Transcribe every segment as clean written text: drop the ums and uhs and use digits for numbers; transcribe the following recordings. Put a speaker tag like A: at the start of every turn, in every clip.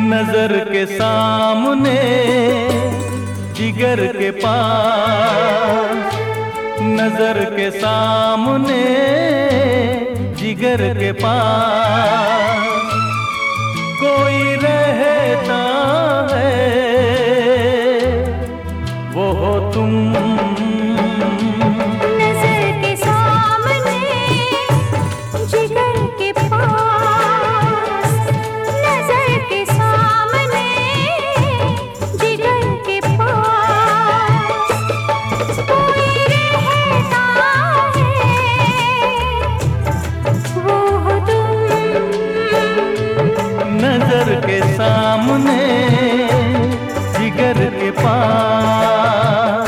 A: नजर के सामने जिगर के पास, नजर के सामने जिगर के पास कोई रहता है, वो हो तुम। नजर के सामने जिगर के पास।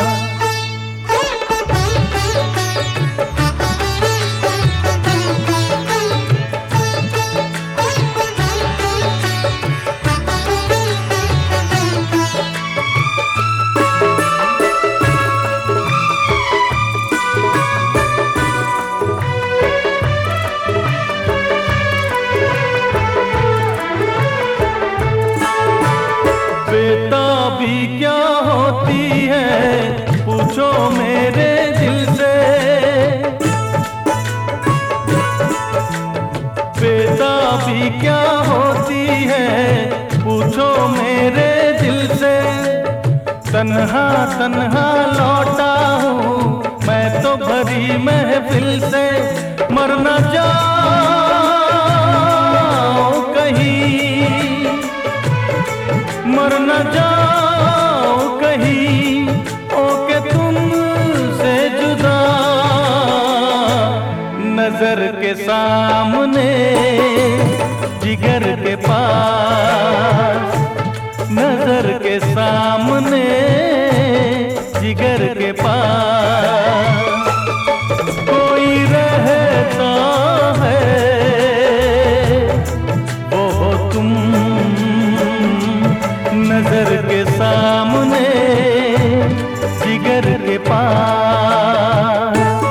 A: बेताबी क्या होती है पूछो मेरे दिल से, बेताबी क्या होती है पूछो मेरे दिल से। तन्हा तन्हा लौटा हूँ मैं तो भरी महफिल से, मर न जाओ कहीं, मर न जाओ कहीं, ओके तुमसे जुदा। नजर के सामने जिगर के पास, नजर के सामने जिगर के पास कोई रहता है, वो हो तुम। नजर के सामने जिगर के पास।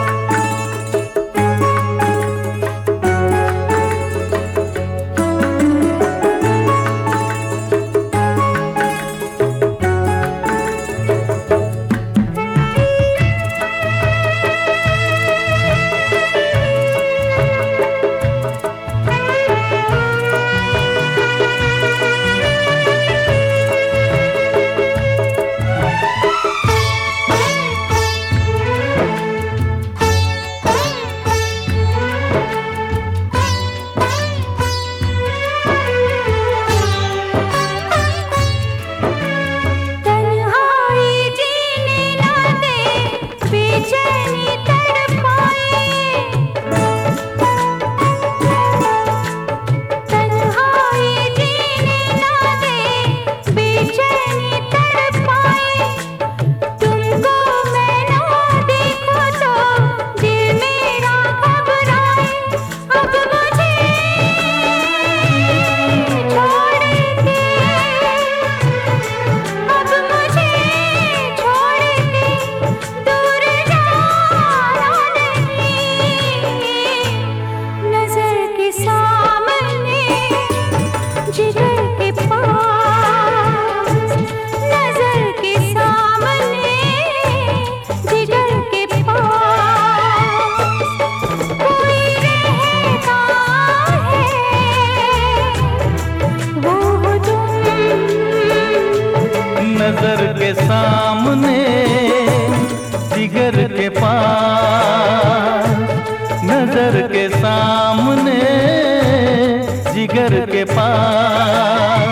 A: नजर के सामने जिगर के पास, नजर के सामने जिगर के पास।